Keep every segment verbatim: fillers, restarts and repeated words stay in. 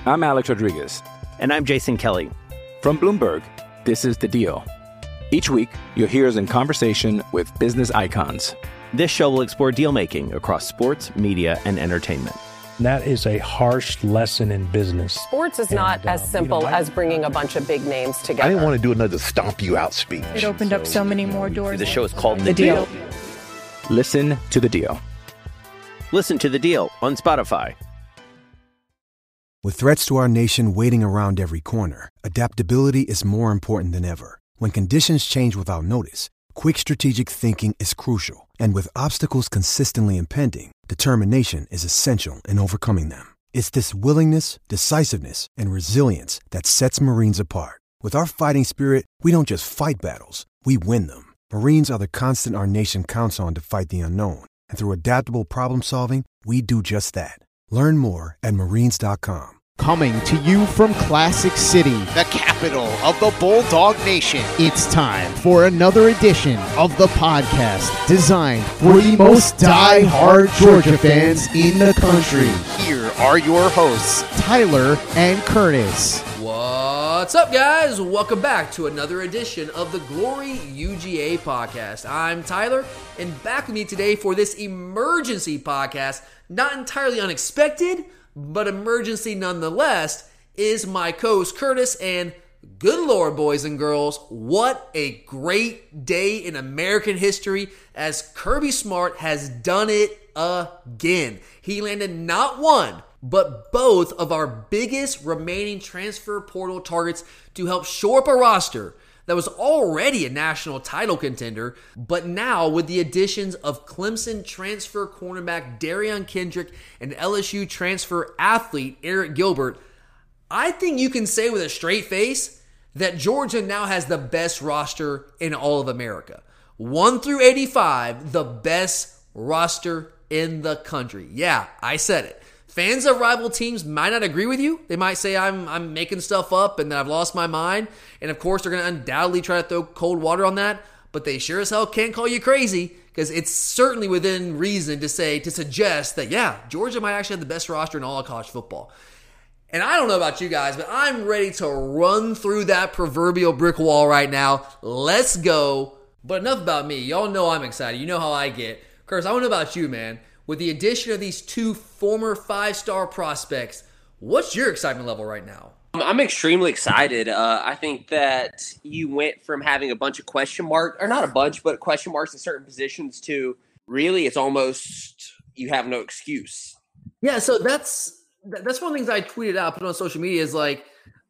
I'm Alex Rodriguez. And I'm Jason Kelly. From Bloomberg, this is The Deal. Each week, you'll hear us in conversation with business icons. This show will explore deal-making across sports, media, and entertainment. That is a harsh lesson in business. Sports is not and, uh, as simple you know, I, as bringing a bunch of big names together. I didn't want to do another stomp you out speech. It opened so, up so many more doors. The show is called The, the deal. deal. Listen to The Deal. Listen to The Deal on Spotify. With threats to our nation waiting around every corner, adaptability is more important than ever. When conditions change without notice, quick strategic thinking is crucial. And with obstacles consistently impending, determination is essential in overcoming them. It's this willingness, decisiveness, and resilience that sets Marines apart. With our fighting spirit, we don't just fight battles, we win them. Marines are the constant our nation counts on to fight the unknown. And through adaptable problem solving, we do just that. Learn more at marines dot com. Coming to you from Classic City, the capital of the Bulldog Nation. It's time for another edition of the podcast designed for the most die-hard Georgia fans in the country. Here are your hosts, Tyler and Curtis. What's up, guys? Welcome back to another edition of the Glory U G A podcast. I'm Tyler, and back with me today for this emergency podcast, not entirely unexpected, but emergency nonetheless, is my co-host Curtis. And good Lord, boys and girls, what a great day in American history as Kirby Smart has done it again. He landed not one, but both of our biggest remaining transfer portal targets to help shore up a roster that was already a national title contender, but now with the additions of Clemson transfer cornerback Darian Kendrick and L S U transfer athlete Eric Gilbert, I think you can say with a straight face that Georgia now has the best roster in all of America. one through eighty-five, the best roster in the country. Yeah, I said it. Fans of rival teams might not agree with you. They might say I'm I'm making stuff up and that I've lost my mind. And of course, they're going to undoubtedly try to throw cold water on that. But they sure as hell can't call you crazy, because it's certainly within reason to say, to suggest that, yeah, Georgia might actually have the best roster in all of college football. And I don't know about you guys, but I'm ready to run through that proverbial brick wall right now. Let's go. But enough about me. Y'all know I'm excited. You know how I get. Curtis, I don't know about you, man. With the addition of these two former five-star prospects, what's your excitement level right now? I'm extremely excited. Uh, I think that you went from having a bunch of question marks, or not a bunch, but question marks in certain positions to really it's almost you have no excuse. Yeah, so that's that's one of the things I tweeted out, put on social media is like,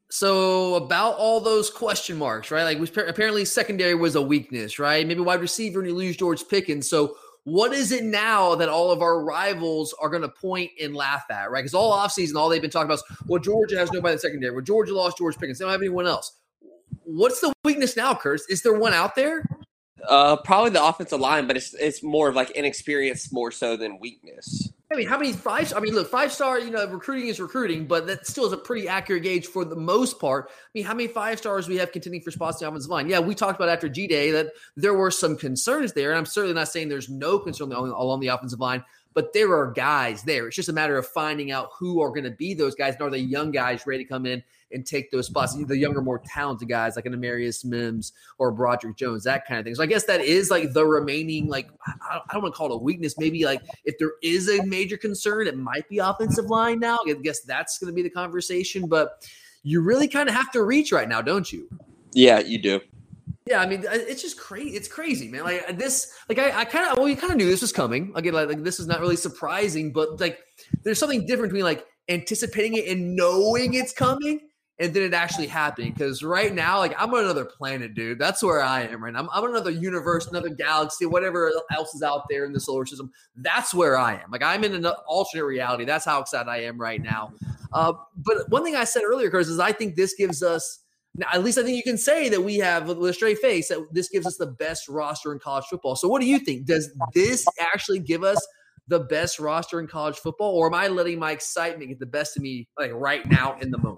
so about all those question marks, right? Like apparently secondary was a weakness, right? Maybe wide receiver and you lose George Pickens. So what is it now that all of our rivals are going to point and laugh at, right? Because all offseason, all they've been talking about is, well, Georgia has nobody in the secondary. Well, Georgia lost George Pickens. They don't have anyone else. What's the weakness now, Curtis? Is there one out there? Uh, probably the offensive line, but it's it's more of like inexperience more so than weakness. I mean, how many five? I mean, look, five-star, you know, recruiting is recruiting, but that still is a pretty accurate gauge for the most part. I mean, how many five-stars we have contending for spots in the offensive line? Yeah, we talked about after G-Day that there were some concerns there, and I'm certainly not saying there's no concern along the offensive line, but there are guys there. It's just a matter of finding out who are going to be those guys, and are the young guys ready to come in and take those spots, the younger, more talented guys like an Amarius Mims or Broderick Jones, that kind of thing. So I guess that is like the remaining, like, I don't want to call it a weakness. Maybe like if there is a major concern, it might be offensive line now. I guess that's going to be the conversation, but you really kind of have to reach right now, don't you? Yeah, you do. Yeah, I mean, it's just crazy. It's crazy, man. Like this, like I, I kind of, well, you kind of knew this was coming. Again, like, like this is not really surprising, but like there's something different between like anticipating it and knowing it's coming, and then it actually happening. Because right now, like I'm on another planet, dude. That's where I am right now. I'm, I'm on another universe, another galaxy, whatever else is out there in the solar system. That's where I am. Like I'm in an alternate reality. That's how excited I am right now. Uh, but one thing I said earlier, Chris, is I think this gives us, now, at least I think you can say that we have, with a straight face, that this gives us the best roster in college football. So what do you think? Does this actually give us the best roster in college football, or am I letting my excitement get the best of me like right now in the moment?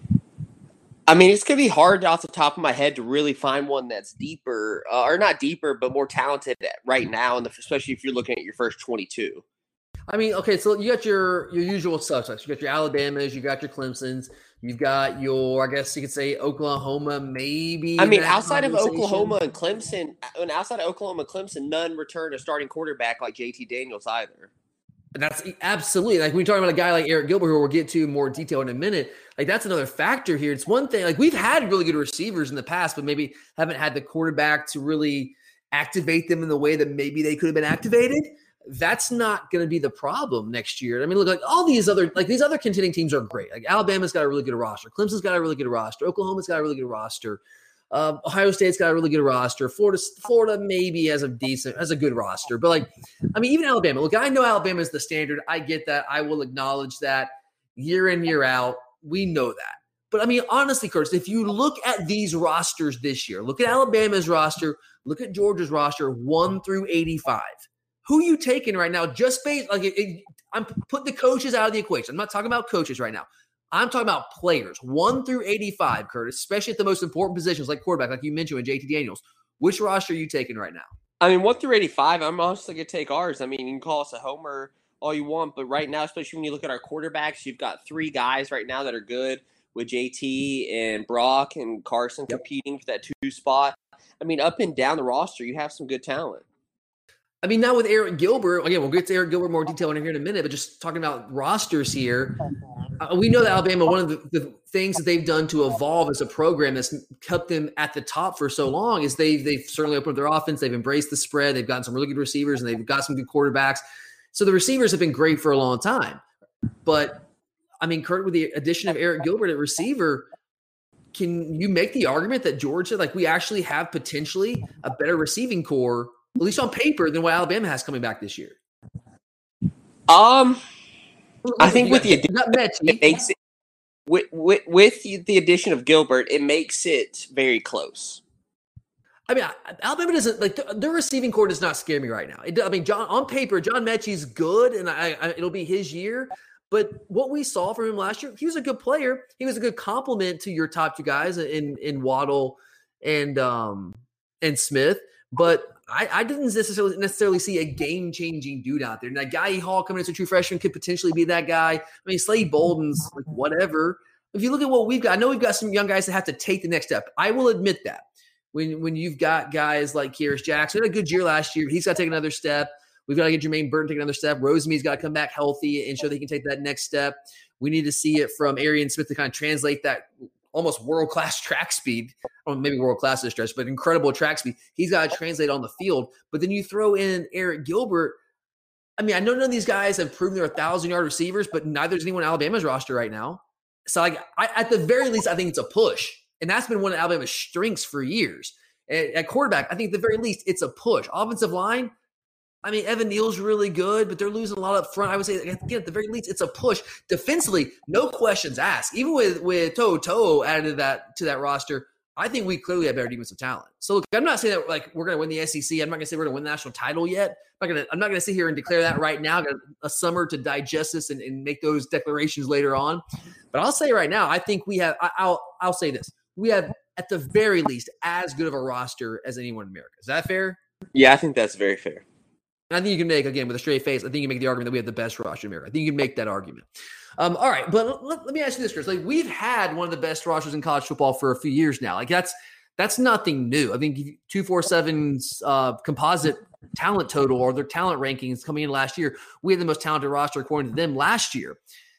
I mean, it's going to be hard off the top of my head to really find one that's deeper, uh, or not deeper, but more talented right now, and especially if you're looking at your first twenty-two. I mean, okay, so you got your your usual suspects. You got your Alabamas, you got your Clemsons, you've got your, I guess you could say Oklahoma, maybe. I mean, outside of Oklahoma and Clemson, and outside of Oklahoma and Clemson, none returned a starting quarterback like J T Daniels either. That's absolutely, like when you're talking about a guy like Eric Gilbert, who we'll get to in more detail in a minute, like that's another factor here. It's one thing, like we've had really good receivers in the past, but maybe haven't had the quarterback to really activate them in the way that maybe they could have been activated. That's not going to be the problem next year. I mean, look, like all these other, like these other contending teams are great. Like Alabama's got a really good roster. Clemson's got a really good roster. Oklahoma's got a really good roster. Um, Ohio State's got a really good roster. Florida, Florida maybe has a decent, has a good roster. But like, I mean, even Alabama. Look, I know Alabama is the standard. I get that. I will acknowledge that year in, year out. We know that. But I mean, honestly, Curtis, if you look at these rosters this year, look at Alabama's roster, look at Georgia's roster, one through eighty-five. Who are you taking right now? Just based, like, it, it, I'm putting the coaches out of the equation. I'm not talking about coaches right now. I'm talking about players, one through eighty-five, Curtis, especially at the most important positions like quarterback, like you mentioned with J T Daniels. Which roster are you taking right now? I mean, one through eighty-five, I'm honestly going to take ours. I mean, you can call us a homer all you want, but right now, especially when you look at our quarterbacks, you've got three guys right now that are good with J T and Brock and Carson yep. competing for that two spot. I mean, up and down the roster, you have some good talent. I mean, now with Eric Gilbert, again, we'll get to Eric Gilbert more detail in here in a minute, but just talking about rosters here, uh, we know that Alabama, one of the, the things that they've done to evolve as a program that's kept them at the top for so long is they've, they've certainly opened up their offense. They've embraced the spread. They've gotten some really good receivers, and they've got some good quarterbacks. So the receivers have been great for a long time. But, I mean, Kurt, with the addition of Eric Gilbert at receiver, can you make the argument that Georgia, like we actually have potentially a better receiving core, at least on paper, than what Alabama has coming back this year? Um, I think with the addition, it makes it, with, with with the addition of Gilbert, it makes it very close. I mean, Alabama doesn't like their receiving core does not scare me right now. It, I mean, John on paper, John Mechie's good, and I, I, it'll be his year. But what we saw from him last year, he was a good player. He was a good complement to your top two guys in in Waddle and um and Smith. But I, I didn't necessarily necessarily see a game-changing dude out there. Now, Guy Hall coming as a true freshman could potentially be that guy. I mean, Slade Bolden's like whatever. If you look at what we've got, I know we've got some young guys that have to take the next step. I will admit that. When when you've got guys like Kyrus Jackson, had a good year last year, but he's got to take another step. We've got to get Jermaine Burton take another step. Rosemead's got to come back healthy and show that he can take that next step. We need to see it from Arian Smith to kind of translate that almost world-class track speed, or maybe world-class is stretch, but incredible track speed. He's got to translate on the field. But then you throw in Eric Gilbert. I mean, I know none of these guys have proven they're a thousand-yard receivers, but neither is anyone on Alabama's roster right now. So, like, I, at the very least, I think it's a push. And that's been one of Alabama's strengths for years. At, at quarterback, I think at the very least, it's a push. Offensive line, I mean, Evan Neal's really good, but they're losing a lot up front. I would say, again, at the very least, it's a push. Defensively, no questions asked. Even with with To'o To'o added to that to that roster, I think we clearly have better defensive talent. So, look, I'm not saying that like we're going to win the S E C. I'm not going to say we're going to win the national title yet. I'm not going to. I'm not going to sit here and declare that right now. I've got a summer to digest this and, and make those declarations later on. But I'll say right now, I think we have. I, I'll I'll say this: we have at the very least as good of a roster as anyone in America. Is that fair? Yeah, I think that's very fair. And I think you can make, again, with a straight face, I think you can make the argument that we have the best roster in America. I think you can make that argument. Um, all right, but let, let me ask you this, Chris. Like, we've had one of the best rosters in college football for a few years now. Like, that's that's nothing new. I think two forty-seven's uh, composite talent total or their talent rankings coming in last year, we had the most talented roster according to them last year.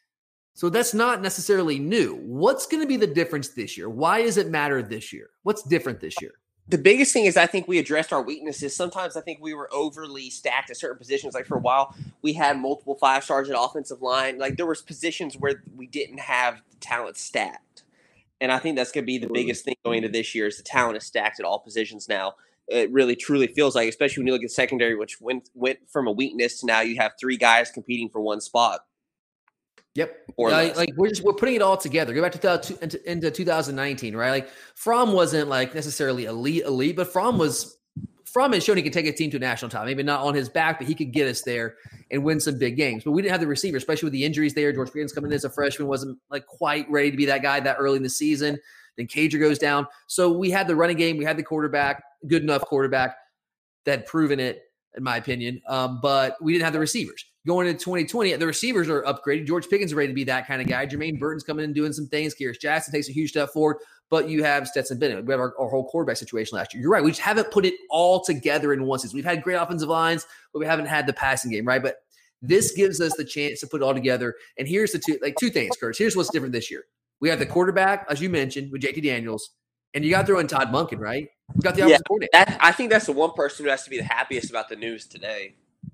So that's not necessarily new. What's going to be the difference this year? Why does it matter this year? What's different this year? The biggest thing is I think we addressed our weaknesses. Sometimes I think we were overly stacked at certain positions. Like for a while, we had multiple five stars at offensive line. Like there was positions where we didn't have talent stacked. And I think that's going to be the biggest thing going into this year is the talent is stacked at all positions now. It really, truly feels like, especially when you look at secondary, which went, went from a weakness to now you have three guys competing for one spot. Yep. Uh, like we're just we're putting it all together. Go back to into, into two thousand nineteen, right? Like Fromm wasn't like necessarily elite, elite, but Fromm was Fromm has shown he can take a team to a national title. Maybe not on his back, but he could get us there and win some big games. But we didn't have the receiver, especially with the injuries there. George Pickens coming in as a freshman wasn't like quite ready to be that guy that early in the season. Then Cager goes down. So we had the running game, we had the quarterback, good enough quarterback that had proven it, in my opinion. Um, but we didn't have the receivers. going into twenty twenty, the receivers are upgraded. George Pickens is ready to be that kind of guy. Jermaine Burton's coming in and doing some things. Kearis Jackson takes a huge step forward, but you have Stetson Bennett. We have our, our whole quarterback situation last year. You're right. We just haven't put it all together in one season. We've had great offensive lines, but we haven't had the passing game, right? But this gives us the chance to put it all together. And here's the two, like two things, Curtis. Here's what's different this year. We have the quarterback, as you mentioned, with J T Daniels, and you got to throw in Todd Monken, right? You got the offensive yeah, coordinator. That, I think that's the one person who has to be the happiest about the news today.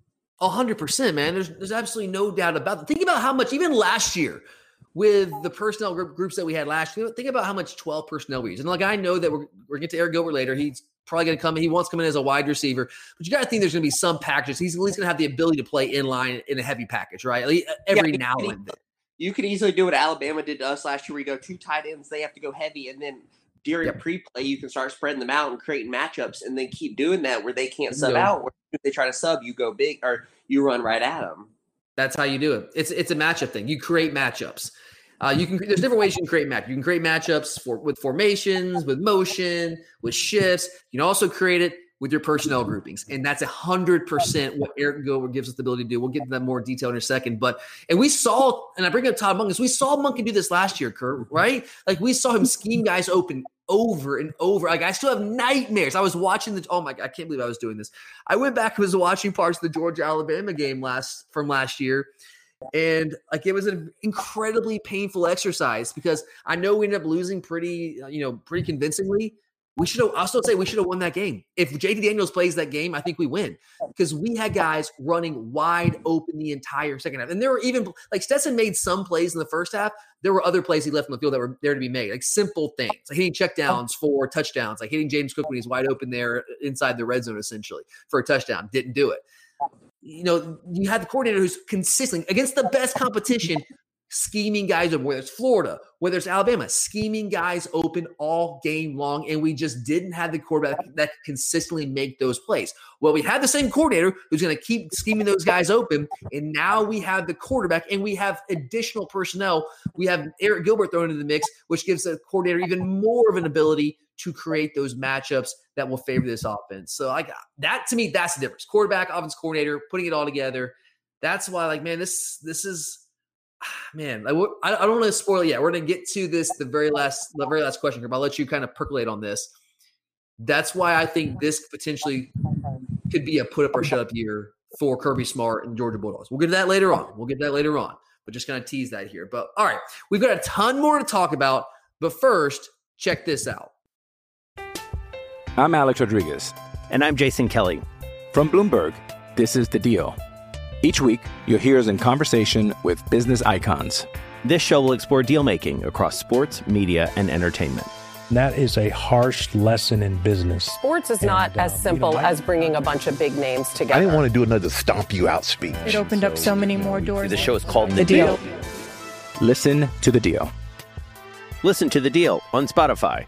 A hundred percent, man. There's there's absolutely no doubt about it. Think about how much, even last year, with the personnel group, groups that we had last year, think about how much twelve personnel we use. And like, I know that we're, we're going to get to Eric Gilbert later. He's probably going to come in. He wants to come in as a wide receiver. But you got to think there's going to be some packages. He's at least going to have the ability to play in line in a heavy package, right? At least every yeah, now and then. You could easily do what Alabama did to us last year, where you go two tight ends, they have to go heavy, and then during yep. pre-play, you can start spreading them out and creating matchups, and then keep doing that where they can't sub no. out. Where if they try to sub, you go big or you run right at them. That's how you do it. It's it's a matchup thing. You create matchups. Uh, you can. There's different ways you can create matchups. You can create matchups for with formations, with motion, with shifts. You can also create it with your personnel groupings, and that's a hundred percent what Eric Gilbert gives us the ability to do. We'll get into that more detail in a second. But and we saw, and I bring up Todd Monken. We saw Monken do this last year, Kurt. Right? Like we saw him scheme guys open over and over. Like I still have nightmares. I was watching the oh my I can't believe I was doing this. I went back and was watching parts of the Georgia Alabama game last from last year, and like it was an incredibly painful exercise because I know we ended up losing pretty you know pretty convincingly. We should have. I'll still say we should have won that game. If J T Daniels plays that game, I think we win because we had guys running wide open the entire second half, and there were even like Stetson made some plays in the first half. There were other plays he left on the field that were there to be made, like simple things, like hitting checkdowns for touchdowns, like hitting James Cook when he's wide open there inside the red zone, essentially for a touchdown. Didn't do it. You know, you had the coordinator who's consistent against the best competition. Scheming guys open, whether it's Florida, whether it's Alabama, scheming guys open all game long, and we just didn't have the quarterback that could consistently make those plays. Well, we had the same coordinator who's going to keep scheming those guys open, and now we have the quarterback, and we have additional personnel. We have Eric Gilbert thrown into the mix, which gives the coordinator even more of an ability to create those matchups that will favor this offense. So, like that to me, that's the difference. Quarterback, offense coordinator, putting it all together. That's why, like, man, this this is. Man, I, I don't want to spoil it yet. We're going to get to this, the very last, the very last question, but I'll let you kind of percolate on this. That's why I think this potentially could be a put up or shut up year for Kirby Smart and Georgia Bulldogs. We'll get to that later on. We'll get to that later on, but just kind of tease that here. But all right, we've got a ton more to talk about. But first, check this out. I'm Alex Rodriguez. And I'm Jason Kelly. From Bloomberg, this is The Deal. Each week, you'll hear us in conversation with business icons. This show will explore deal-making across sports, media, and entertainment. That is a harsh lesson in business. Sports is not and, uh, as simple you know, I, as bringing a bunch of big names together. I didn't want to do another stomp you out speech. It opened so, up so many more doors. The show is called The, the deal. deal. Listen to The Deal. Listen to The Deal on Spotify.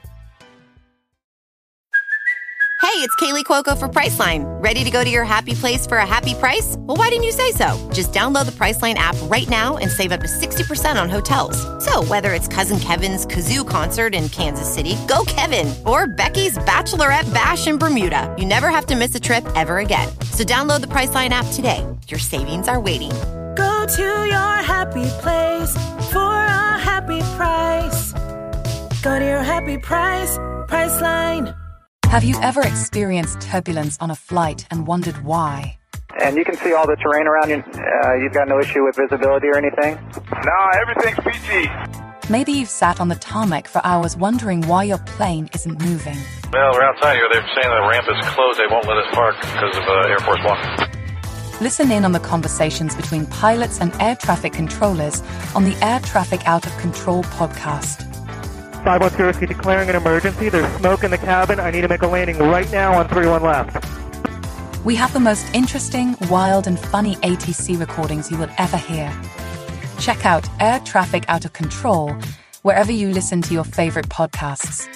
Hey, it's Kaylee Cuoco for Priceline. Ready to go to your happy place for a happy price? Well, why didn't you say so? Just download the Priceline app right now and save up to sixty percent on hotels. So whether it's Cousin Kevin's Kazoo Concert in Kansas City, go Kevin, or Becky's Bachelorette Bash in Bermuda, you never have to miss a trip ever again. So download the Priceline app today. Your savings are waiting. Go to your happy place for a happy price. Go to your happy price, Priceline. Have you ever experienced turbulence on a flight and wondered why? And you can see all the terrain around you. Uh, you've got no issue with visibility or anything? No, everything's P G. Maybe you've sat on the tarmac for hours wondering why your plane isn't moving. Well, we're outside here. They're saying the ramp is closed. They won't let us park because of uh, Air Force One. Listen in on the conversations between pilots and air traffic controllers on the Air Traffic Out of Control podcast. five one zero, declaring an emergency. There's smoke in the cabin. I need to make a landing right now on three one left. We have the most interesting, wild, and funny A T C recordings you will ever hear. Check out Air Traffic Out of Control wherever you listen to your favorite podcasts.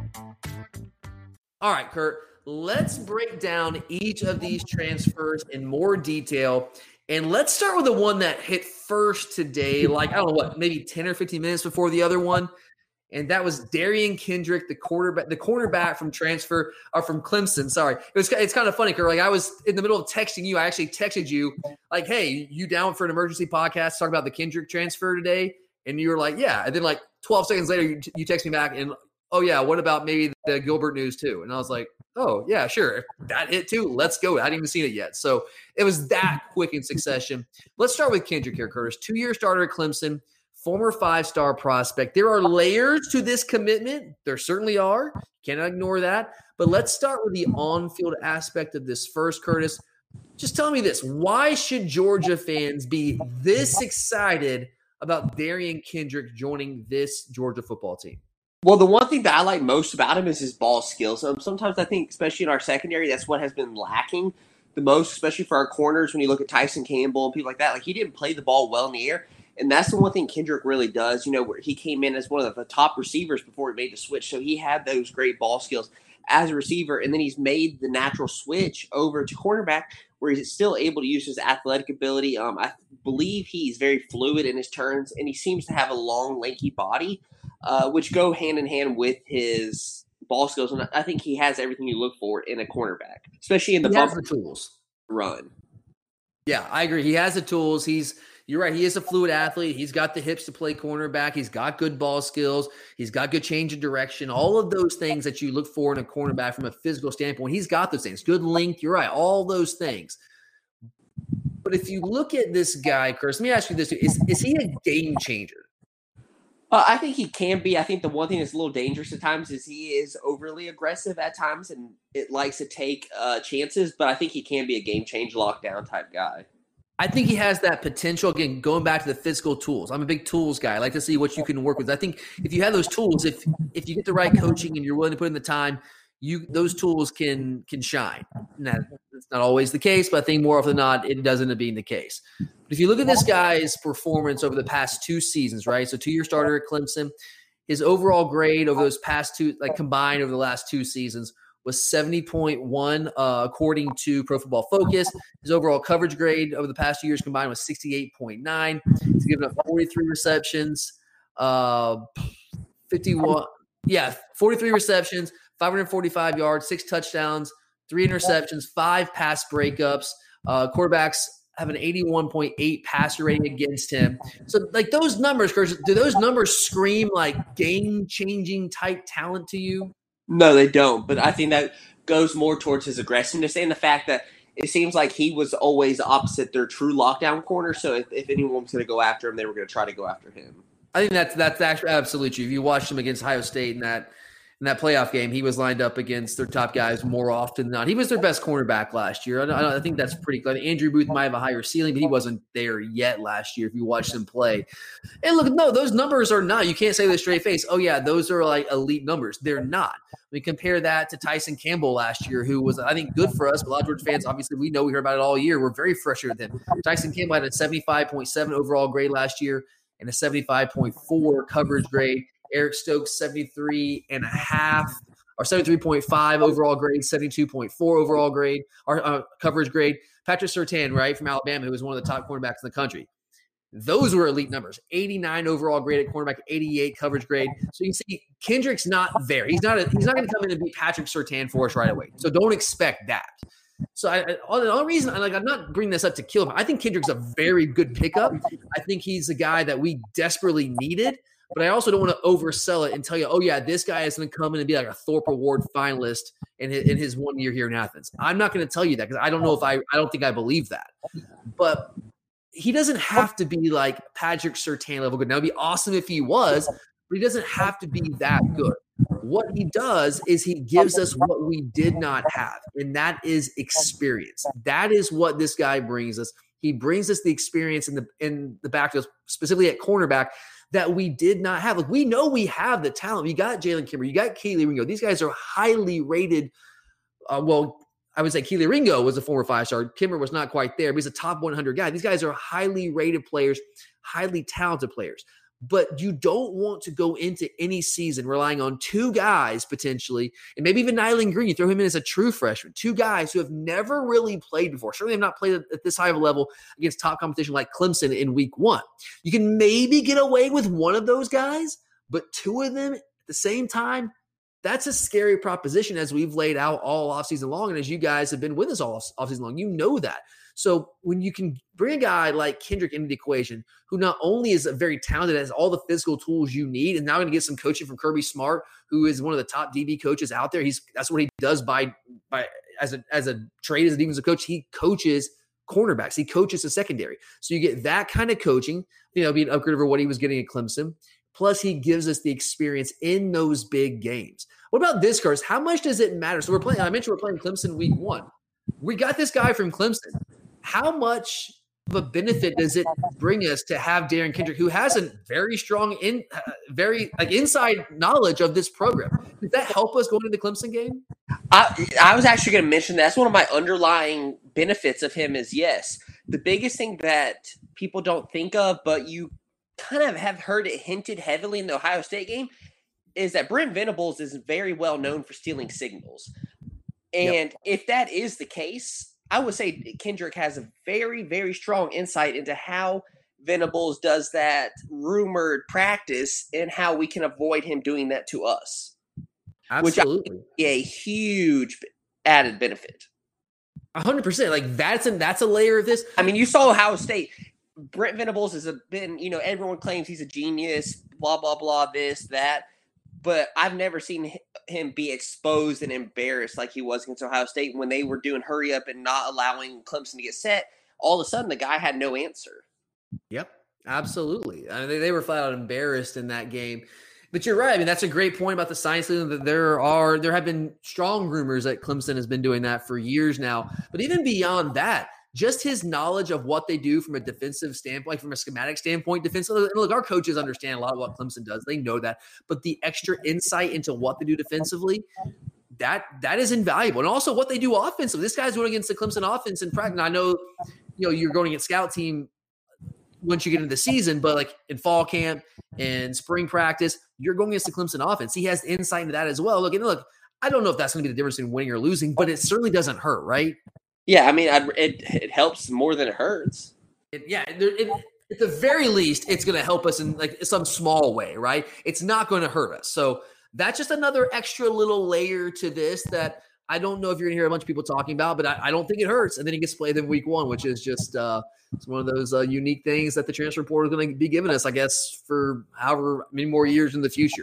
All right, Kurt, let's break down each of these transfers in more detail. And let's start with the one that hit first today, like, I don't know what, maybe ten or fifteen minutes before the other one. And that was Darian Kendrick, the quarterback, the cornerback from transfer or from Clemson. Sorry, it was. It's kind of funny because like I was in the middle of texting you. I actually texted you like, "Hey, you down for an emergency podcast to talk about the Kendrick transfer today?" And you were like, "Yeah." And then like twelve seconds later, you, you text me back and, "Oh yeah, what about maybe the Gilbert news too?" And I was like, "Oh yeah, sure, that hit too. Let's go." I hadn't even seen it yet, so it was that quick in succession. Let's start with Kendrick here, Curtis. Two-year starter at Clemson. Former five-star prospect. There are layers to this commitment. There certainly are. Cannot ignore that. But let's start with the on-field aspect of this first, Curtis. Just tell me this. Why should Georgia fans be this excited about Darian Kendrick joining this Georgia football team? Well, the one thing that I like most about him is his ball skills. Um, sometimes I think, especially in our secondary, that's what has been lacking the most, especially for our corners when you look at Tyson Campbell and people like that. Like, he didn't play the ball well in the air. And that's the one thing Kendrick really does, you know, where he came in as one of the top receivers before he made the switch. So he had those great ball skills as a receiver. And then he's made the natural switch over to cornerback where he's still able to use his athletic ability. Um, I believe he's very fluid in his turns, and he seems to have a long, lanky body, uh, which go hand in hand with his ball skills. And I think he has everything you look for in a cornerback, especially in the he bump has the tools. Run. Yeah, I agree. He has the tools. He's You're right. He is a fluid athlete. He's got the hips to play cornerback. He's got good ball skills. He's got good change of direction. All of those things that you look for in a cornerback from a physical standpoint, he's got those things. Good length. You're right. All those things. But if you look at this guy, Chris, let me ask you this. Is, is he a game changer? Uh, I think he can be. I think the one thing that's a little dangerous at times is he is overly aggressive at times and it likes to take uh, chances. But I think he can be a game change lockdown type guy. I think he has that potential. Again, going back to the physical tools. I'm a big tools guy. I like to see what you can work with. I think if you have those tools, if if you get the right coaching and you're willing to put in the time, you those tools can can shine. Now, that's not always the case, but I think more often than not, it does end up being the case. But if you look at this guy's performance over the past two seasons, right? So two-year starter at Clemson, his overall grade over those past two, like combined over the last two seasons, was seventy point one, uh, according to Pro Football Focus. His overall coverage grade over the past two years combined was sixty-eight point nine. He's given up forty-three receptions, uh, fifty-one, yeah, forty-three receptions, five hundred forty-five yards, six touchdowns, three interceptions, five pass breakups. Uh, quarterbacks have an eighty-one point eight passer rating against him. So, like, those numbers, Chris, do those numbers scream like game-changing type talent to you? No, they don't. But I think that goes more towards his aggressiveness and the fact that it seems like he was always opposite their true lockdown corner. So if, if anyone was going to go after him, they were going to try to go after him. I think that's that's actually absolutely true. If you watched him against Ohio State in that in that playoff game, he was lined up against their top guys more often than not. He was their best cornerback last year. I, I think that's pretty clear. Andrew Booth might have a higher ceiling, but he wasn't there yet last year if you watched him play. And look, no, those numbers are not. You can't say with a straight face, oh, yeah, those are like elite numbers. They're not. We compare that to Tyson Campbell last year, who was, I think, good for us. But a lot of Georgia fans, obviously, we know we heard about it all year. We're very frustrated with him. Tyson Campbell had a seventy-five point seven overall grade last year and a seventy-five point four coverage grade. Eric Stokes, seventy-three and a half, or seventy-three point five overall grade, seventy-two point four overall grade, or uh, coverage grade. Patrick Surtain, right, from Alabama, who was one of the top cornerbacks in the country. Those were elite numbers. eighty-nine overall grade at cornerback, eighty-eight coverage grade. So you see, Kendrick's not there. He's not. A, he's not going to come in and beat Patrick Surtain for us right away. So don't expect that. So I, I, the only reason, like, I'm not bringing this up to kill him. I think Kendrick's a very good pickup. I think he's a guy that we desperately needed. But I also don't want to oversell it and tell you, oh, yeah, this guy is going to come in and be like a Thorpe Award finalist in his, in his one year here in Athens. I'm not going to tell you that because I don't know if I – I don't think I believe that. But – he doesn't have to be like Patrick Surtain level good. Now, it'd be awesome if he was, but he doesn't have to be that good. What he does is he gives us what we did not have, and that is experience. That is what this guy brings us. He brings us the experience in the in the backfield, specifically at cornerback, that we did not have. Like, we know we have the talent. You got Jalen Kimber. You got Kelee Ringo. These guys are highly rated. Uh, well, I would say Kelee Ringo was a former five-star. Kimber was not quite there, but he's a top one hundred guy. These guys are highly rated players, highly talented players. But you don't want to go into any season relying on two guys potentially, and maybe even Nyland Green. You throw him in as a true freshman. Two guys who have never really played before. Certainly have not played at this high of a level against top competition like Clemson in week one. You can maybe get away with one of those guys, but two of them at the same time, that's a scary proposition as we've laid out all offseason long. And as you guys have been with us all offseason long, you know that. So when you can bring a guy like Kendrick into the equation, who not only is a very talented, has all the physical tools you need, and now going to get some coaching from Kirby Smart, who is one of the top D B coaches out there. He's that's what he does by by as a as a trade as a defensive coach. He coaches cornerbacks. He coaches the secondary. So you get that kind of coaching, you know, be an upgrade over what he was getting at Clemson. Plus, he gives us the experience in those big games. What about this, Curtis? How much does it matter? So we're playing. I mentioned we're playing Clemson week one. We got this guy from Clemson. How much of a benefit does it bring us to have Derion Kendrick, who has a very strong, in, uh, very like inside knowledge of this program? Does that help us going into the Clemson game? I, I was actually going to mention that. That's one of my underlying benefits of him is, yes, the biggest thing that people don't think of, but you kind of have heard it hinted heavily in the Ohio State game, is that Brent Venables is very well known for stealing signals. And yep. if that is the case, I would say Kendrick has a very, very strong insight into how Venables does that rumored practice and how we can avoid him doing that to us. Absolutely. Which I think is a huge added benefit. A hundred percent. Like that's a, that's a layer of this. I mean, you saw Ohio State. Brent Venables has been, you know, everyone claims he's a genius, blah, blah, blah, this, that. But I've never seen him be exposed and embarrassed like he was against Ohio State when they were doing hurry up and not allowing Clemson to get set. All of a sudden, the guy had no answer. Yep, absolutely. I mean, they, they were flat out embarrassed in that game. But you're right. I mean, that's a great point about the science league. That there are there have been strong rumors that Clemson has been doing that for years now. But even beyond that, just his knowledge of what they do from a defensive standpoint, from a schematic standpoint, defensively. Look, our coaches understand a lot of what Clemson does. They know that. But the extra insight into what they do defensively, that that is invaluable. And also what they do offensively. This guy's going against the Clemson offense in practice. I know, you know, you're going against scout team once you get into the season, but like in fall camp and spring practice, you're going against the Clemson offense. He has insight into that as well. Look, and look, I don't know if that's going to be the difference in winning or losing, but it certainly doesn't hurt, right? Yeah, I mean, I, it it helps more than it hurts. It, yeah, it, it, at the very least, it's going to help us in like some small way, right? It's not going to hurt us. So that's just another extra little layer to this that I don't know if you're going to hear a bunch of people talking about, but I, I don't think it hurts. And then he gets played in week one, which is just uh, it's one of those uh, unique things that the transfer portal is going to be giving us, I guess, for however many more years in the future.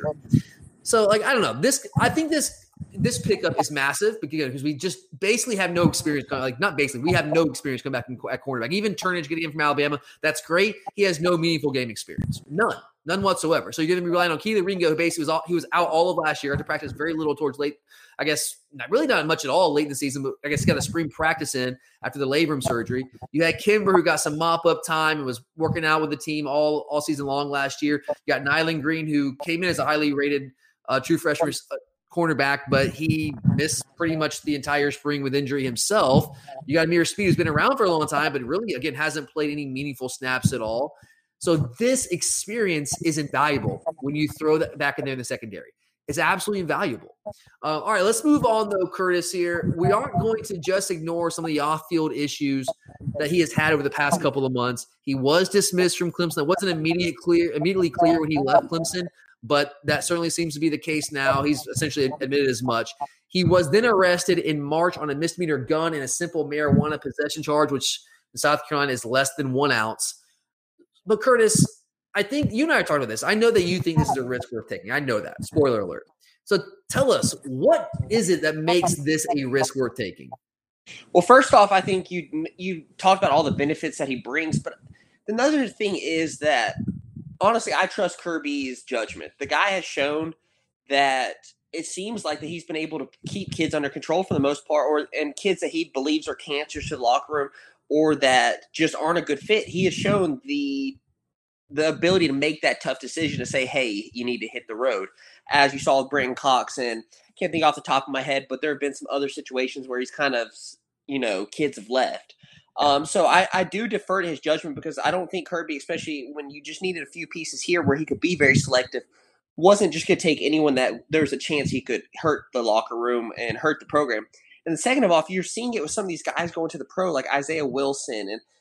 So, like, I don't know. This, I think this. This pickup is massive because we just basically have no experience. Like not basically, we have no experience coming back at cornerback. Even Turnage getting in from Alabama, that's great. He has no meaningful game experience, none, none whatsoever. So you're going to be relying on Keely Ringo, who basically was all, he was out all of last year. Had to practice very little towards late. I guess not really not much at all late in the season, but I guess he got a spring practice in after the labrum surgery. You had Kimber, who got some mop up time and was working out with the team all all season long last year. You got Nyland Green, who came in as a highly rated uh, true freshman. Uh, cornerback, but he missed pretty much the entire spring with injury himself. You got Amir Speed, who's been around for a long time, but really, again, hasn't played any meaningful snaps at all. So this experience is invaluable when you throw that back in there in the secondary. It's absolutely invaluable. Uh, all right, let's move on, though, Curtis, here. We aren't going to just ignore some of the off-field issues that he has had over the past couple of months. He was dismissed from Clemson. It wasn't immediate clear, immediately clear when he left Clemson, but that certainly seems to be the case now. He's essentially admitted as much. He was then arrested in March on a misdemeanor gun and a simple marijuana possession charge, which in South Carolina is less than one ounce. But Curtis, I think you and I are talking about this. I know that you think this is a risk worth taking. I know that. Spoiler alert. So tell us, what is it that makes this a risk worth taking? Well, first off, I think you you talked about all the benefits that he brings, but another thing is that honestly, I trust Kirby's judgment. The guy has shown that it seems like that he's been able to keep kids under control for the most part, or and kids that he believes are cancers to the locker room or that just aren't a good fit. He has shown the the ability to make that tough decision to say, hey, you need to hit the road. As you saw with Brenton Cox, and I can't think off the top of my head, but there have been some other situations where he's kind of, you know, kids have left. Um, so I, I do defer to his judgment because I don't think Kirby, especially when you just needed a few pieces here where he could be very selective, wasn't just going to take anyone that there's a chance he could hurt the locker room and hurt the program. And the second of all, if you're seeing it with some of these guys going to the pro, like Isaiah Wilson and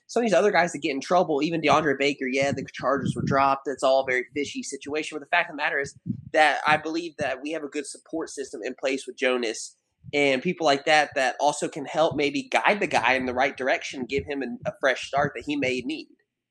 some of these other guys that get in trouble, even DeAndre Baker, yeah, the charges were dropped. It's all a very fishy situation. But the fact of the matter is that I believe that we have a good support system in place with Jonas and people like that that also can help maybe guide the guy in the right direction, give him a, a fresh start that he may need.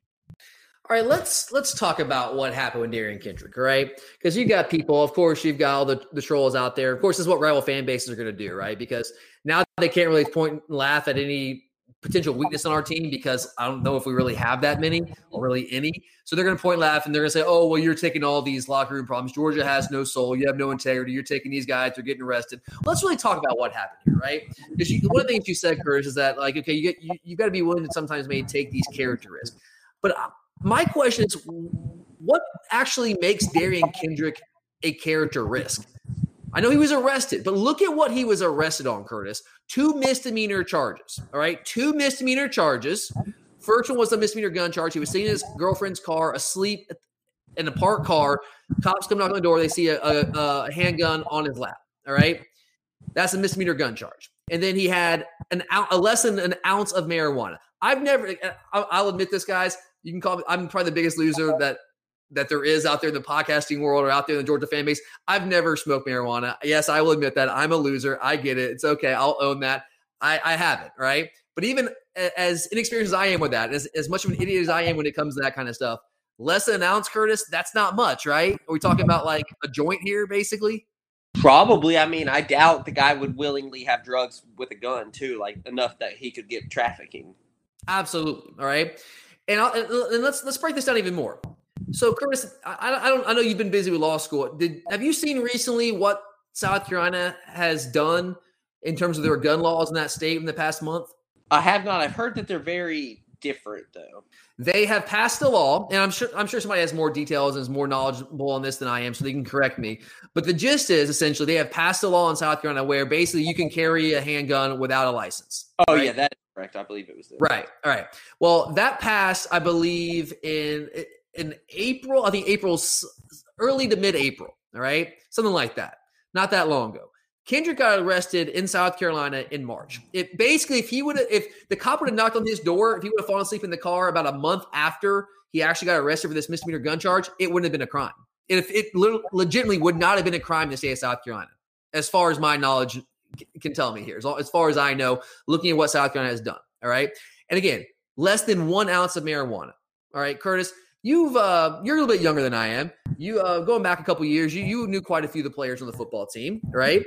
All right, let's let's talk about what happened with Derion Kendrick, right? Because you got people, of course, you've got all the, the trolls out there. Of course, this is what rival fan bases are going to do, right? Because now they can't really point and laugh at any potential weakness on our team because I don't know if we really have that many or really any. So they're going to point and laugh and they're going to say, oh, well, you're taking all these locker room problems. Georgia has no soul. You have no integrity. You're taking these guys. They're getting arrested. Well, let's really talk about what happened here, right? Because one of the things you said, Curtis, is that, like, okay, you get, you, you got to be willing to sometimes maybe take these character risks. But my question is, what actually makes Derion Kendrick a character risk? I know he was arrested, but look at what he was arrested on, Curtis. Two misdemeanor charges, all right? Two misdemeanor charges. First one was a misdemeanor gun charge. He was sitting in his girlfriend's car, asleep in a parked car. Cops come knock on the door. They see a, a, a handgun on his lap, all right? That's a misdemeanor gun charge. And then he had an a less than an ounce of marijuana. I've never – I'll admit this, guys. You can call me – I'm probably the biggest loser that – that there is out there in the podcasting world or out there in the Georgia fan base. I've never smoked marijuana. Yes, I will admit that. I'm a loser. I get it. It's okay. I'll own that. I, I haven't, right? But even as inexperienced as I am with that, as, as much of an idiot as I am when it comes to that kind of stuff, less than an ounce, Curtis, that's not much, right? Are we talking about like a joint here, basically? Probably. I mean, I doubt the guy would willingly have drugs with a gun, too, like enough that he could get trafficking. Absolutely. All right. And, I'll, and let's let's break this down even more. So, Curtis, I, I don't. I know you've been busy with law school. Did have you seen recently what South Carolina has done in terms of their gun laws in that state in the past month? I have not. I've heard that they're very different, though. They have passed a law, and I'm sure I'm sure somebody has more details and is more knowledgeable on this than I am, so they can correct me. But the gist is essentially they have passed a law in South Carolina where basically you can carry a handgun without a license. Oh right? yeah, that is correct. I believe it was there. Right. All right. Well, that passed, I believe, in. in April, I think April's early to mid-April, all right? Something like that. Not that long ago. Kendrick got arrested in South Carolina in March. It basically, if he would have, if the cop would have knocked on his door, if he would have fallen asleep in the car about a month after he actually got arrested for this misdemeanor gun charge, it wouldn't have been a crime. If it legitimately would not have been a crime in the state of South Carolina, as far as my knowledge can tell me here, as far as I know, looking at what South Carolina has done, all right? And again, less than one ounce of marijuana, all right, Curtis? You've uh, you're a little bit younger than I am. You uh, going back a couple years, you you knew quite a few of the players on the football team, right?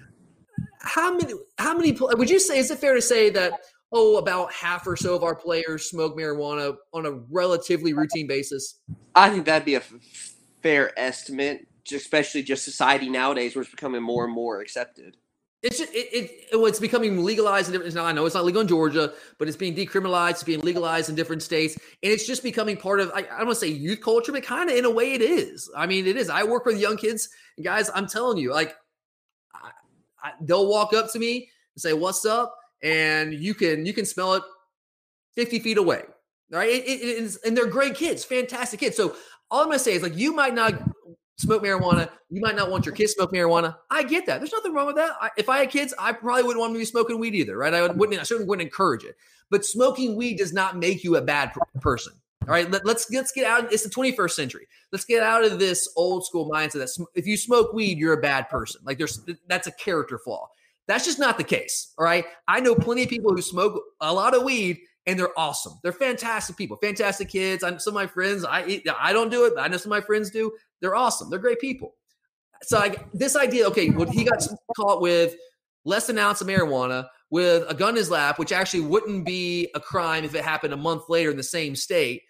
How many? How many? Would you say? Is it fair to say that oh, about half or so of our players smoke marijuana on a relatively routine basis? I think that'd be a f- fair estimate, especially just society nowadays, where it's becoming more and more accepted. It's just, it, it, it's becoming legalized. In different, I know it's not legal in Georgia, but it's being decriminalized. It's being legalized in different states. And it's just becoming part of, I, I don't want to say youth culture, but kind of in a way it is. I mean, it is. I work with young kids. And guys, I'm telling you, like, I, I, they'll walk up to me and say, what's up? And you can you can smell it fifty feet away. All right? It, it, it is, and they're great kids, fantastic kids. So all I'm going to say is, like, you might not smoke marijuana. You might not want your kids to smoke marijuana. I get that. There's nothing wrong with that. I, if I had kids, I probably wouldn't want them to be smoking weed either, right? I wouldn't. I certainly wouldn't encourage it. But smoking weed does not make you a bad per- person. All right, Let, let's let's get out. It's the twenty-first century. Let's get out of this old school mindset that sm- if you smoke weed, you're a bad person. Like there's that's a character flaw. That's just not the case. All right, I know plenty of people who smoke a lot of weed. And they're awesome. They're fantastic people, fantastic kids. I, some of my friends, I I don't do it, but I know some of my friends do. They're awesome. They're great people. So like this idea, okay, well, he got caught with less than an ounce of marijuana with a gun in his lap, which actually wouldn't be a crime if it happened a month later in the same state.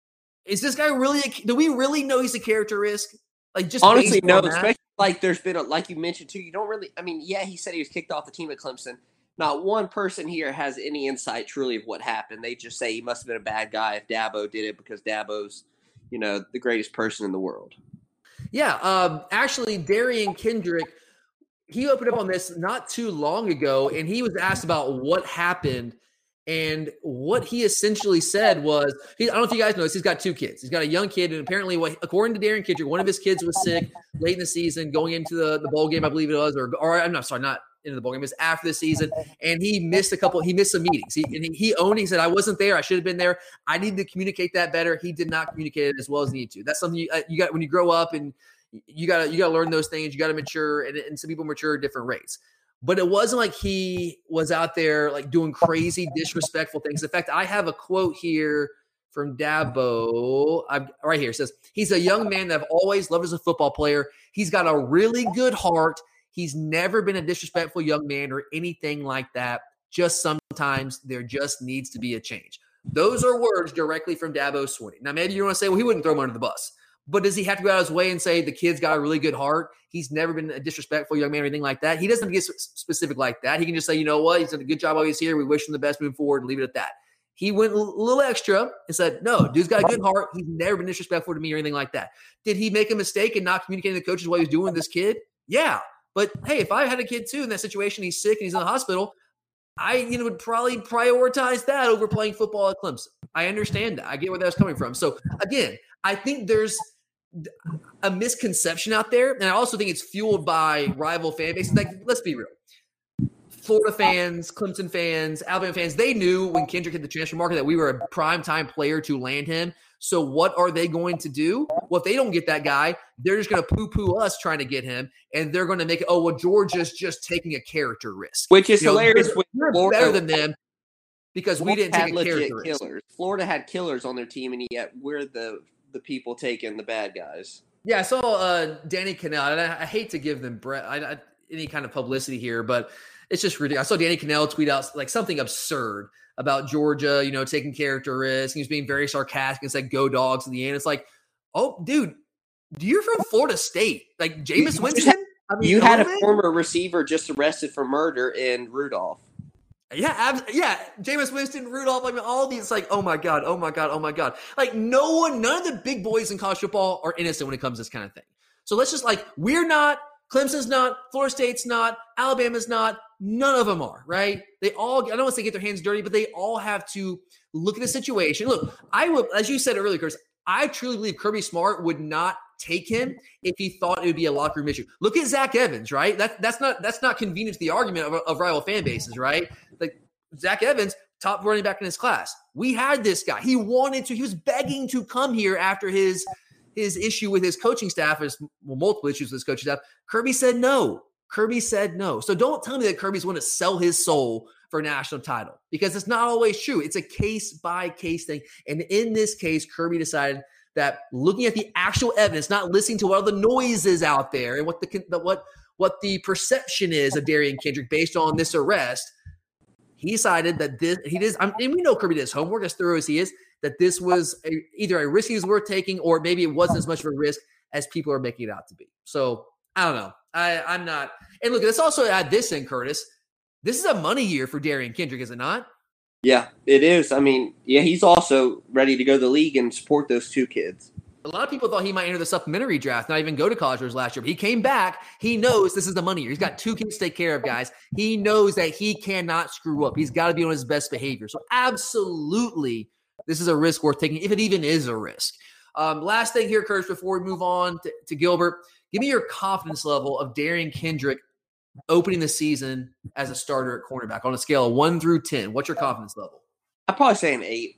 Is this guy really, a, do we really know he's a character risk? Like just honestly, no, especially like there's been, a, like you mentioned too, you don't really, I mean, yeah, he said he was kicked off the team at Clemson. Not one person here has any insight truly of what happened. They just say he must have been a bad guy if Dabo did it because Dabo's, you know, the greatest person in the world. Yeah, um, actually, Derion Kendrick, he opened up on this not too long ago, and he was asked about what happened. And what he essentially said was, he, I don't know if you guys know this, he's got two kids. He's got a young kid, and apparently, what, according to Derion Kendrick, one of his kids was sick late in the season, going into the, the bowl game, I believe it was, or, or I'm not sorry, not into the bowl game. It was after the season, and he missed a couple. He missed some meetings. He and he, he owned. He said, "I wasn't there. I should have been there. I need to communicate that better." He did not communicate it as well as he needed to. That's something you, uh, you got when you grow up, and you got to you got to learn those things. You got to mature, and, and some people mature at different rates. But it wasn't like he was out there like doing crazy, disrespectful things. In fact, I have a quote here from Dabo. I'm, right here. It says, he's a young man that I've always loved as a football player. He's got a really good heart. He's never been a disrespectful young man or anything like that. Just sometimes there just needs to be a change. Those are words directly from Dabo Swinney. Now, maybe you want to say, well, he wouldn't throw him under the bus. But does he have to go out of his way and say the kid's got a really good heart? He's never been a disrespectful young man or anything like that. He doesn't get specific like that. He can just say, you know what? He's done a good job while he's here. We wish him the best moving forward and leave it at that. He went a little extra and said, no, dude's got a good heart. He's never been disrespectful to me or anything like that. Did he make a mistake and not communicating to the coaches what he was doing with this kid? Yeah. But, hey, if I had a kid, too, in that situation, he's sick and he's in the hospital, I you know would probably prioritize that over playing football at Clemson. I understand that. I get where that was coming from. So, again, I think there's a misconception out there, and I also think it's fueled by rival fan bases. Like, let's be real. Florida fans, Clemson fans, Alabama fans, they knew when Kendrick hit the transfer market that we were a primetime player to land him. So what are they going to do? Well, if they don't get that guy, they're just going to poo-poo us trying to get him, and they're going to make it, oh, well, Georgia's just taking a character risk. Which is you know, hilarious. We're, we're better than them because we didn't take a character killers. risk. Florida had killers on their team, and yet we're the, the people taking the bad guys. Yeah, I saw uh, Danny Kanell, and I, I hate to give them bre- I, I, any kind of publicity here, but – it's just ridiculous. I saw Danny Kanell tweet out like something absurd about Georgia, you know, taking character risks. He was being very sarcastic and said, go dogs in the end. It's like, oh, dude, you're from Florida State. Like Jameis Winston? I mean, you had a man? former receiver just arrested for murder in Rudolph. Yeah, abs- yeah. Jameis Winston, Rudolph, I mean, all these, like, oh my God, oh my God, oh my God. Like no one, none of the big boys in college football are innocent when it comes to this kind of thing. So let's just like, we're not, Clemson's not, Florida State's not, Alabama's not, none of them are, right? They all, I don't want to say get their hands dirty, but they all have to look at the situation. Look, I would, as you said earlier, Chris, I truly believe Kirby Smart would not take him if he thought it would be a locker room issue. Look at Zach Evans, right? That, that's not that's not convenient to the argument of, of rival fan bases, right? Like Zach Evans, top running back in his class. We had this guy. He wanted to, he was begging to come here after his his issue with his coaching staff, his well, multiple issues with his coaching staff. Kirby said no. Kirby said no. So don't tell me that Kirby's going to sell his soul for a national title because it's not always true. It's a case-by-case thing. And in this case, Kirby decided that looking at the actual evidence, not listening to what all the noise is out there and what the, the what what the perception is of Derion Kendrick based on this arrest, he decided that this he does. I mean, we know Kirby did his homework as thorough as he is. That this was a, either a risk he was worth taking, or maybe it wasn't as much of a risk as people are making it out to be. So I don't know. I, I'm not. And look, let's also add this in, Curtis. This is a money year for Derion Kendrick, is it not? Yeah, it is. I mean, yeah, he's also ready to go to the league and support those two kids. A lot of people thought he might enter the supplementary draft, not even go to college last year. But he came back. He knows this is the money year. He's got two kids to take care of, guys. He knows that he cannot screw up. He's got to be on his best behavior. So absolutely, this is a risk worth taking, if it even is a risk. Um, last thing here, Curtis, before we move on to, to Gilbert, give me your confidence level of Derion Kendrick opening the season as a starter at cornerback on a scale of one through ten. What's your confidence level? I'd probably say an eight.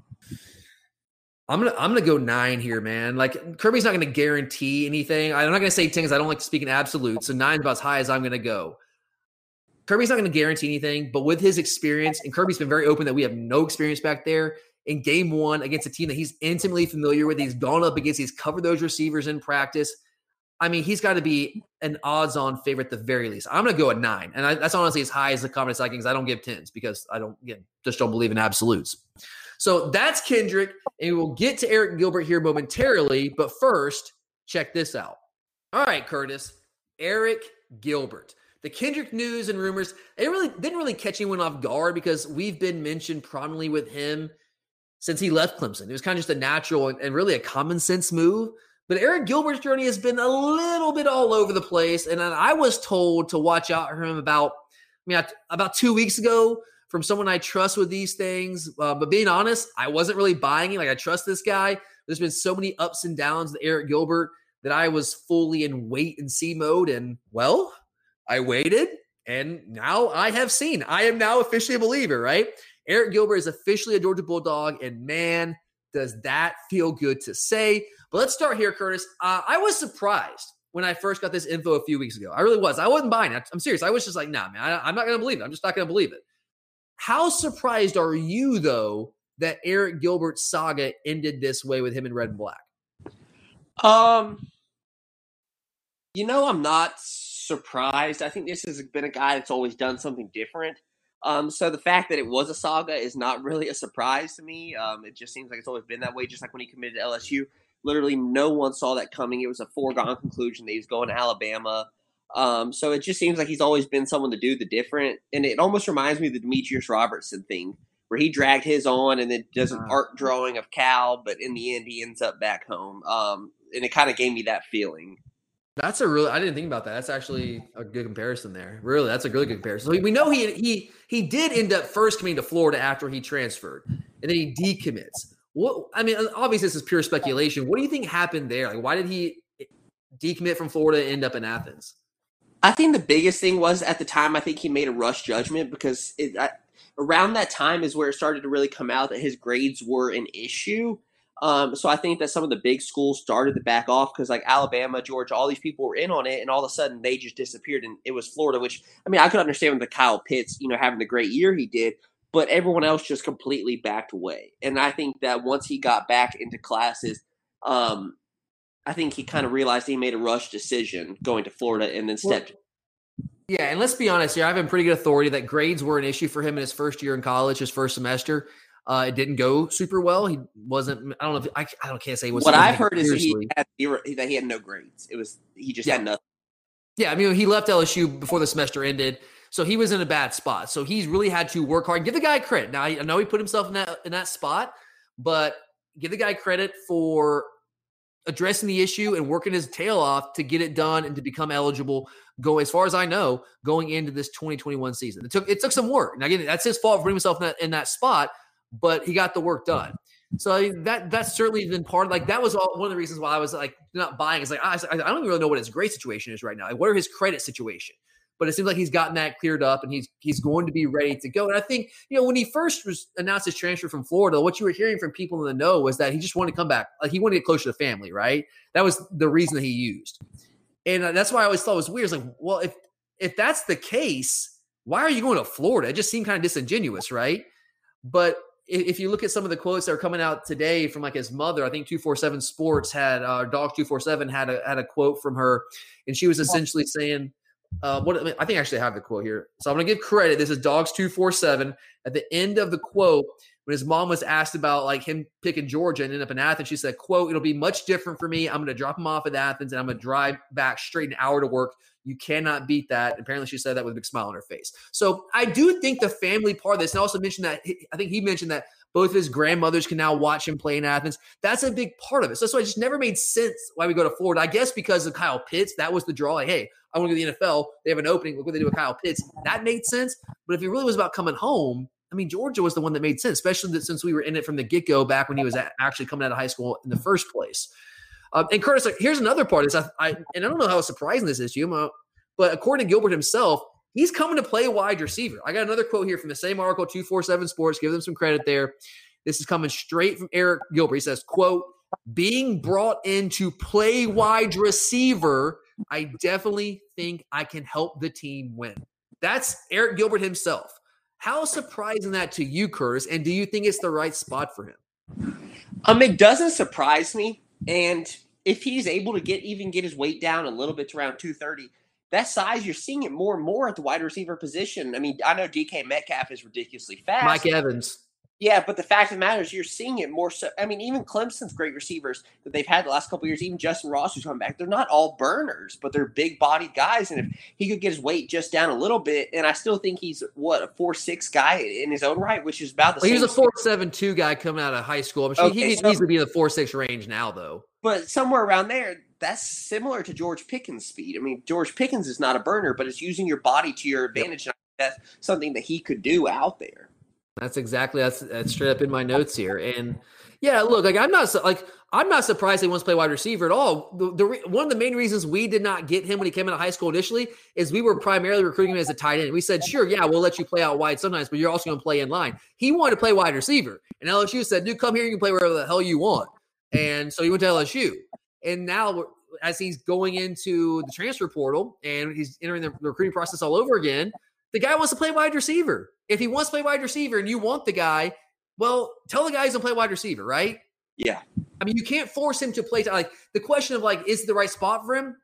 I'm gonna I'm gonna go nine here, man. Like Kirby's not gonna guarantee anything. I'm not gonna say ten because I don't like to speak in absolutes. So nine's about as high as I'm gonna go. Kirby's not gonna guarantee anything, but with his experience, and Kirby's been very open that we have no experience back there. In game one against a team that he's intimately familiar with, he's gone up against, he's covered those receivers in practice. I mean, he's got to be an odds-on favorite at the very least. I'm going to go at nine, and I, that's honestly as high as the confidence I can because I don't give tens because I don't again, just don't believe in absolutes. So that's Kendrick, and we'll get to Eric Gilbert here momentarily, but first, check this out. All right, Curtis, Eric Gilbert. The Kendrick news and rumors, it really didn't really catch anyone off guard because we've been mentioned prominently with him since he left Clemson. It was kind of just a natural and really a common sense move. But Eric Gilbert's journey has been a little bit all over the place. And I was told to watch out for him about, I mean, about two weeks ago from someone I trust with these things. Uh, but being honest, I wasn't really buying it. Like, I trust this guy. There's been so many ups and downs with Eric Gilbert that I was fully in wait and see mode. And, well, I waited. And now I have seen. I am now officially a believer, right? Eric Gilbert is officially a Georgia Bulldog, and man, does that feel good to say. But let's start here, Curtis. Uh, I was surprised when I first got this info a few weeks ago. I really was. I wasn't buying it. I'm serious. I was just like, nah, man, I, I'm not going to believe it. I'm just not going to believe it. How surprised are you, though, that Eric Gilbert's saga ended this way with him in red and black? Um, you know, I'm not surprised. I think this has been a guy that's always done something different. Um, so the fact that it was a saga is not really a surprise to me. Um, it just seems like it's always been that way, just like when he committed to L S U. Literally no one saw that coming. It was a foregone conclusion that he was going to Alabama. Um, so it just seems like he's always been someone to do the different. And it almost reminds me of the Demetrius Robertson thing, where he dragged his on and then does an art drawing of Cal, but in the end he ends up back home. Um, and it kind of gave me that feeling. That's a really, I didn't think about that. That's actually a good comparison there. Really, that's a really good comparison. So we know he he he did end up first coming to Florida after he transferred, and then he decommits. What I mean, obviously this is pure speculation. What do you think happened there? Like, why did he decommit from Florida and end up in Athens? I think the biggest thing was at the time, I think he made a rush judgment because it, I, around that time is where it started to really come out that his grades were an issue. Um, so I think that some of the big schools started to back off because like Alabama, Georgia, all these people were in on it, and all of a sudden they just disappeared, and it was Florida, which, I mean, I could understand with the Kyle Pitts, you know, having the great year he did, but everyone else just completely backed away. And I think that once he got back into classes, um, I think he kind of realized he made a rush decision going to Florida and then stepped. Yeah, and let's be honest here. I have a pretty good authority that grades were an issue for him in his first year in college, his first semester. Uh, it didn't go super well. He wasn't. I don't know. If I, I don't can't say. He was what I've heard is he had zero, that he had no grades. It was he just yeah. had nothing. Yeah, I mean, he left L S U before the semester ended, so he was in a bad spot. So he's really had to work hard. Give the guy credit. Now I know he put himself in that in that spot, but give the guy credit for addressing the issue and working his tail off to get it done and to become eligible. Go as far as I know, going into this twenty twenty-one season. It took it took some work. Now again, that's his fault for putting himself in that in that spot. But he got the work done. So I mean, that that's certainly been part of, like, that was all, one of the reasons why I was like not buying. It's like, I, I don't really know what his grade situation is right now. Like, what are his credit situation? But it seems like he's gotten that cleared up and he's he's going to be ready to go. And I think, you know, when he first was announced his transfer from Florida, what you were hearing from people in the know was that he just wanted to come back. Like, he wanted to get closer to family, right? That was the reason that he used. And that's why I always thought it was weird. It's like, well, if if that's the case, why are you going to Florida? It just seemed kind of disingenuous, right? But if you look at some of the quotes that are coming out today from like his mother, I think two forty-seven Sports had uh, Dogs two forty-seven had a had a quote from her, and she was essentially saying, uh, "What I, mean, I think I actually have the quote here, so I'm going to give credit. This is Dogs two forty-seven. At the end of the quote, when his mom was asked about like him picking Georgia and ended up in Athens, she said, "Quote: It'll be much different for me. I'm going to drop him off at Athens, and I'm going to drive back straight an hour to work. You cannot beat that." And apparently she said that with a big smile on her face. So I do think the family part of this, and I also mentioned that, I think he mentioned that both of his grandmothers can now watch him play in Athens. That's a big part of it. So that's why it just never made sense why we go to Florida. I guess because of Kyle Pitts, that was the draw. Like, hey, I want to go to the N F L. They have an opening. Look what they do with Kyle Pitts. That made sense. But if it really was about coming home, I mean, Georgia was the one that made sense, especially that since we were in it from the get-go back when he was actually coming out of high school in the first place. Um, and Curtis, like, here's another part. Is I, I and I don't know how surprising this is to you, but according to Gilbert himself, he's coming to play wide receiver. I got another quote here from the same article, two forty-seven Sports. Give them some credit there. This is coming straight from Eric Gilbert. He says, quote, "Being brought in to play wide receiver, I definitely think I can help the team win." That's Eric Gilbert himself. How surprising that to you, Curtis? And do you think it's the right spot for him? Um, it doesn't surprise me. And if he's able to get even get his weight down a little bit to around two thirty, that size, you're seeing it more and more at the wide receiver position. I mean, I know D K Metcalf is ridiculously fast. Mike Evans. Yeah, but the fact of the matter is you're seeing it more so. I mean, even Clemson's great receivers that they've had the last couple of years, even Justin Ross who's coming back, they're not all burners, but they're big-bodied guys. And if he could get his weight just down a little bit, and I still think he's, what, a four six guy in his own right, which is about the well, same. He was a four seven two guy coming out of high school. I'm sure okay, he could so, easily be in the four six range now, though. But somewhere around there, that's similar to George Pickens' speed. I mean, George Pickens is not a burner, but it's using your body to your advantage. Yep. And that's something that he could do out there. That's exactly that's, that's straight up in my notes here. And yeah, look, like I'm not like I'm not surprised he wants to play wide receiver at all. The, the one of the main reasons we did not get him when he came into high school initially is we were primarily recruiting him as a tight end. We said, sure, yeah, we'll let you play out wide sometimes, but you're also going to play in line. He wanted to play wide receiver. And L S U said, dude, come here, you can play wherever the hell you want. And so he went to L S U. And now as he's going into the transfer portal and he's entering the recruiting process all over again, the guy wants to play wide receiver. If he wants to play wide receiver and you want the guy, well, tell the guy he's going to play wide receiver, right? Yeah. I mean, you can't force him to play. T- like the question of like, is it the right spot for him?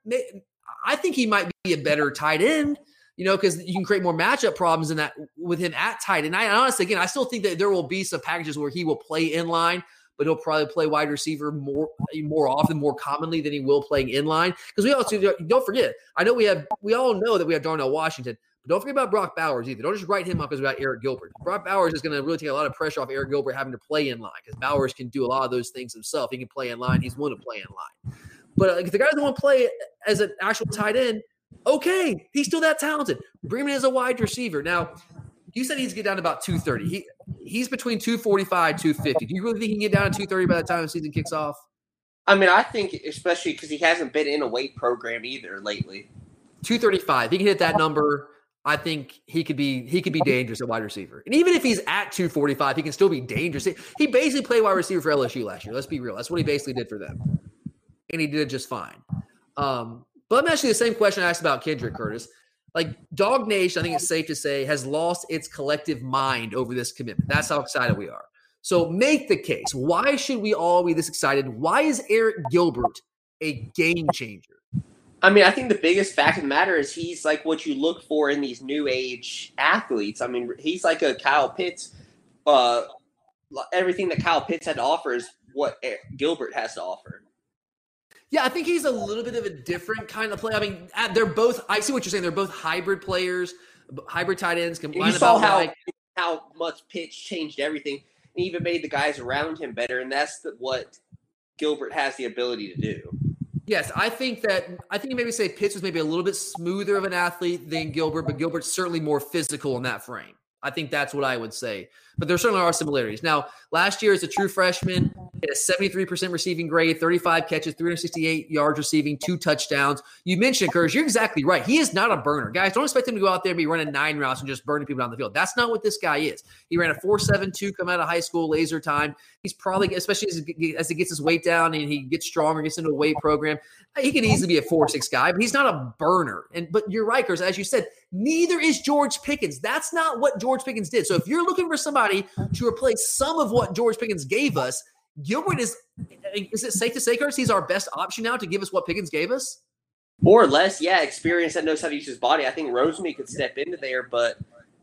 I think he might be a better tight end, you know, because you can create more matchup problems in that with him at tight end. I honestly, again, I still think that there will be some packages where he will play in line, but he'll probably play wide receiver more, more often, more commonly than he will playing in line. Because we also don't forget, I know we have, we all know that we have Darnell Washington. But don't forget about Brock Bowers either. Don't just write him up because we got Eric Gilbert. Brock Bowers is going to really take a lot of pressure off Eric Gilbert having to play in line because Bowers can do a lot of those things himself. He can play in line. He's willing to play in line. But uh, if the guy doesn't want to play as an actual tight end, okay, he's still that talented. Bring him in as a wide receiver. Now, you said he's get down to about two thirty. He He's between two forty-five, two fifty. Do you really think he can get down to two thirty by the time the season kicks off? I mean, I think especially because he hasn't been in a weight program either lately. two thirty-five. He can hit that number. I think he could be he could be dangerous at wide receiver. And even if he's at two forty-five, he can still be dangerous. He basically played wide receiver for L S U last year. Let's be real. That's what he basically did for them. And he did it just fine. Um, but I'm actually the same question I asked about Kendrick, Curtis. Like, Dog Nation, I think it's safe to say, has lost its collective mind over this commitment. That's how excited we are. So make the case. Why should we all be this excited? Why is Eric Gilbert a game changer? I mean, I think the biggest fact of the matter is he's like what you look for in these new age athletes. I mean, he's like a Kyle Pitts. Uh, everything that Kyle Pitts had to offer is what Gilbert has to offer. Yeah, I think he's a little bit of a different kind of player. I mean, they're both – I see what you're saying. They're both hybrid players, hybrid tight ends. You saw how, like, how much Pitts changed everything and even made the guys around him better, and that's the, what Gilbert has the ability to do. Yes, I think that I think you maybe say Pitts was maybe a little bit smoother of an athlete than Gilbert, but Gilbert's certainly more physical in that frame. I think that's what I would say. But there certainly are similarities. Now, last year as a true freshman, he had a seventy-three percent receiving grade, thirty-five catches, three hundred sixty-eight yards receiving, two touchdowns. You mentioned, Curtis, you're exactly right. He is not a burner. Guys, don't expect him to go out there and be running nine routes and just burning people down the field. That's not what this guy is. He ran a four seven two coming out of high school, laser time. He's probably, especially as he, as he gets his weight down and he gets stronger, gets into a weight program, he could easily be a four six guy, but he's not a burner. And But you're right, Curtis, as you said, neither is George Pickens. That's not what George Pickens did. So if you're looking for somebody to replace some of what George Pickens gave us, Gilbert is, is it safe to say, Curtis, he's our best option now to give us what Pickens gave us? More or less, yeah, experience that knows how to use his body. I think Rosemead could step into there, but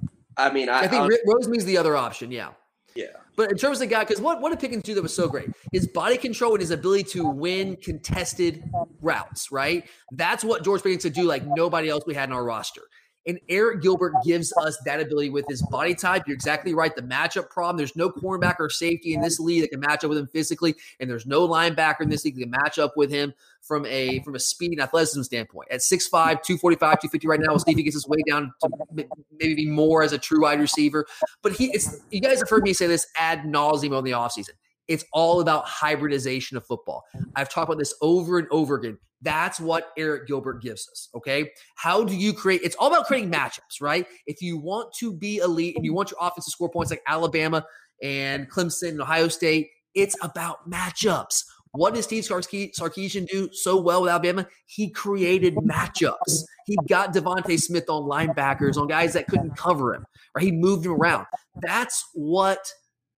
I mean, I, I think I Rosemead's the other option, yeah. Yeah. But in terms of the guy, because what, what did Pickens do that was so great? His body control and his ability to win contested routes, right? That's what George Pickens could do like nobody else we had in our roster. And Eric Gilbert gives us that ability with his body type. You're exactly right. The matchup problem, there's no cornerback or safety in this league that can match up with him physically, and there's no linebacker in this league that can match up with him from a from a speed and athleticism standpoint. At six five, two forty-five, two fifty right now, we'll see if he gets his way down to maybe be more as a true wide receiver. But he, it's you guys have heard me say this ad nauseum on the offseason. It's all about hybridization of football. I've talked about this over and over again. That's what Eric Gilbert gives us, okay? How do you create – it's all about creating matchups, right? If you want to be elite and you want your offense to score points like Alabama and Clemson and Ohio State, it's about matchups. What did Steve Sarkisian do so well with Alabama? He created matchups. He got Devontae Smith on linebackers, on guys that couldn't cover him, right? He moved him around. That's what –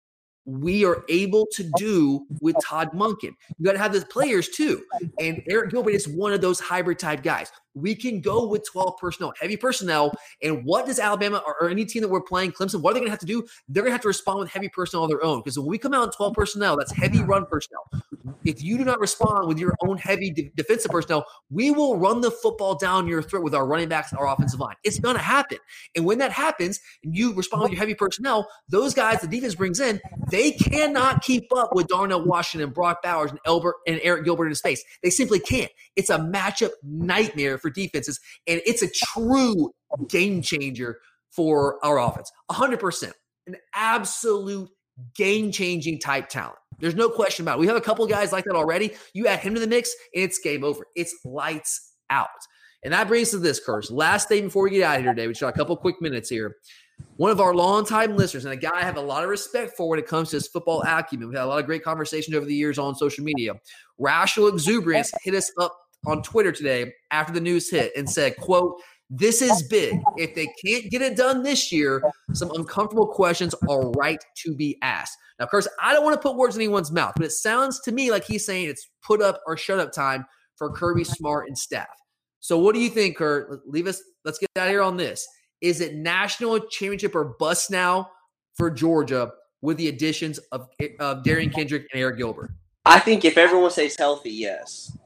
we are able to do with Todd Monken. You got to have the players too. And Eric Gilbert is one of those hybrid type guys. We can go with twelve personnel, heavy personnel. And what does Alabama or, or any team that we're playing, Clemson, what are they going to have to do? They're going to have to respond with heavy personnel on their own. Because when we come out in twelve personnel, that's heavy run personnel. If you do not respond with your own heavy de- defensive personnel, we will run the football down your throat with our running backs and our offensive line. It's going to happen. And when that happens, and you respond with your heavy personnel, those guys the defense brings in, they cannot keep up with Darnell Washington, Brock Bowers, and Elbert and Eric Gilbert in his face. They simply can't. It's a matchup nightmare for defenses, and it's a true game changer for our offense. one hundred percent. An absolute game-changing type talent. There's no question about it. We have a couple guys like that already. You add him to the mix, and it's game over. It's lights out. And that brings us to this, Curse. Last thing before we get out of here today, we just got a couple quick minutes here. One of our longtime listeners, and a guy I have a lot of respect for when it comes to his football acumen. We've had a lot of great conversations over the years on social media. Rational Exuberance hit us up on Twitter today after the news hit and said, quote, "This is big. If they can't get it done this year, some uncomfortable questions are right to be asked." Now, of course, I don't want to put words in anyone's mouth, but it sounds to me like he's saying it's put up or shut up time for Kirby Smart and staff. So what do you think, Kurt? Leave us. Let's get out of here on this. Is it national championship or bust now for Georgia with the additions of, of Derion Kendrick and Arik Gilbert? I think if everyone stays healthy, yes.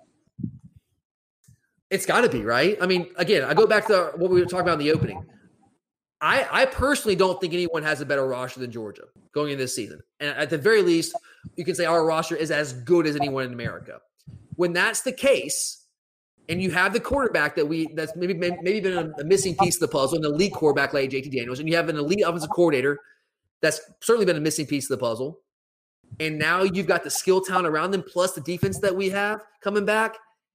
It's got to be, right? I mean, again, I go back to what we were talking about in the opening. I, I personally don't think anyone has a better roster than Georgia going into this season. And at the very least, you can say our roster is as good as anyone in America. When that's the case, and you have the quarterback that we that's maybe maybe been a, a missing piece of the puzzle, an elite quarterback like J T Daniels, and you have an elite offensive coordinator that's certainly been a missing piece of the puzzle. And now you've got the skill talent around them, plus the defense that we have coming back.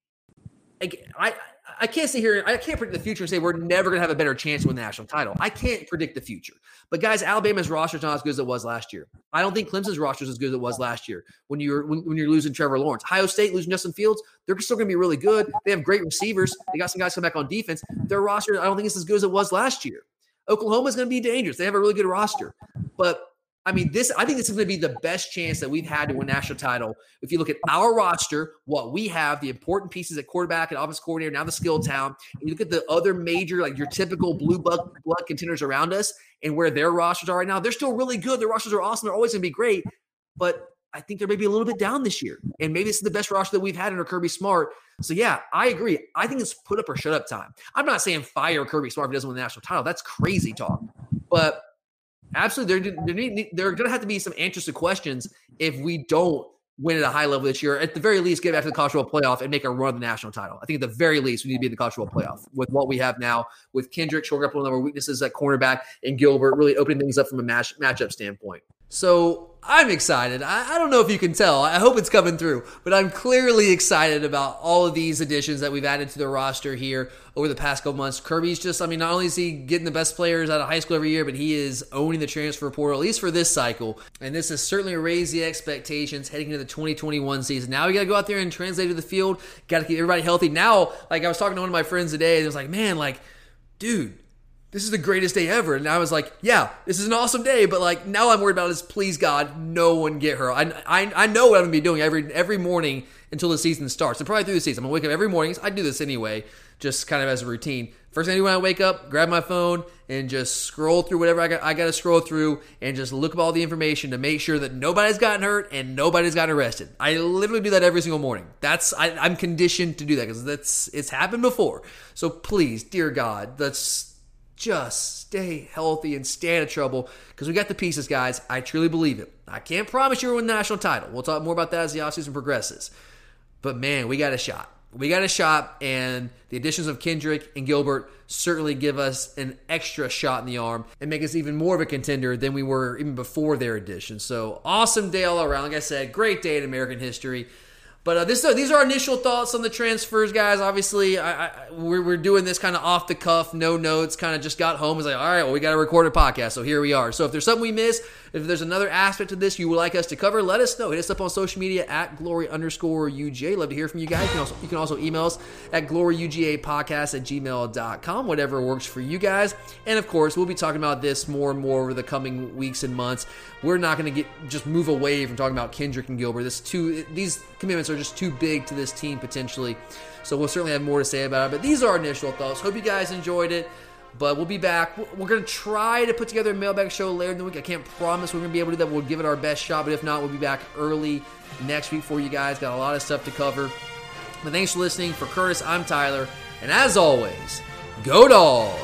I, I, I can't sit here. I can't predict the future and say we're never going to have a better chance to win the national title. I can't predict the future. But guys, Alabama's roster is not as good as it was last year. I don't think Clemson's roster is as good as it was last year when you're when, when you're losing Trevor Lawrence. Ohio State losing Justin Fields, they're still going to be really good. They have great receivers. They got some guys come back on defense. Their roster, I don't think it's as good as it was last year. Oklahoma's going to be dangerous. They have a really good roster. But I mean, this. I think this is going to be the best chance that we've had to win a national title. If you look at our roster, what we have, the important pieces at quarterback and offensive coordinator, now the skill talent, and you look at the other major, like your typical blue blood contenders around us and where their rosters are right now, they're still really good. Their rosters are awesome. They're always going to be great. But I think they're maybe a little bit down this year. And maybe this is the best roster that we've had under Kirby Smart. So, yeah, I agree. I think it's put up or shut up time. I'm not saying fire Kirby Smart if he doesn't win the national title. That's crazy talk. But absolutely, there, there, there are going to have to be some answers to questions if we don't win at a high level this year. At the very least, get back to the college football playoff and make a run of the national title. I think at the very least, we need to be in the college football playoff with what we have now, with Kendrick shoring up one of our weaknesses at cornerback and Gilbert really opening things up from a match, matchup standpoint. So I'm excited. I, I don't know if you can tell. I hope it's coming through, but I'm clearly excited about all of these additions that we've added to the roster here over the past couple months. Kirby's just, I mean, not only is he getting the best players out of high school every year, but he is owning the transfer portal, at least for this cycle. And this has certainly raised the expectations heading into the twenty twenty-one season. Now we got to go out there and translate to the field. Got to keep everybody healthy. Now, like I was talking to one of my friends today, and it was like, man, like, dude, this is the greatest day ever. And I was like, yeah, this is an awesome day. But like now I'm worried about is, please God, no one get hurt. I, I, I know what I'm going to be doing every every morning until the season starts. And probably through the season. I'm going to wake up every morning. I do this anyway, just kind of as a routine. First thing I do when I wake up, grab my phone and just scroll through whatever I got, I got to scroll through and just look up all the information to make sure that nobody's gotten hurt and nobody's gotten arrested. I literally do that every single morning. That's I, I'm conditioned to do that because that's it's happened before. So please, dear God, let's just stay healthy and stay out of trouble because we got the pieces, guys. I truly believe it. I can't promise you we'll win the national title. We'll talk more about that as the offseason progresses. But, man, we got a shot. We got a shot, and the additions of Kendrick and Gilbert certainly give us an extra shot in the arm and make us even more of a contender than we were even before their addition. So, awesome day all around. Like I said, great day in American history. But uh, this, uh, these are our initial thoughts on the transfers, guys. Obviously, I, I, we're, we're doing this kind of off the cuff, no notes, kind of just got home. It's like, all right, well, we got to record a podcast, so here we are. So if there's something we missed, if there's another aspect to this you would like us to cover, let us know. Hit us up on social media at glory underscore UGA. Love to hear from you guys. You can also, you can also email us at gloryugapodcast at gmail dot com, whatever works for you guys. And, of course, we'll be talking about this more and more over the coming weeks and months. We're not going to get just move away from talking about Kendrick and Gilbert. This too, these commitments are just too big to this team potentially. So we'll certainly have more to say about it. But these are our initial thoughts. Hope you guys enjoyed it. But we'll be back. We're going to try to put together a mailbag show later in the week. I can't promise we're going to be able to do that. We'll give it our best shot. But if not, we'll be back early next week for you guys. Got a lot of stuff to cover. But thanks for listening. For Curtis, I'm Tyler. And as always, go Dogs!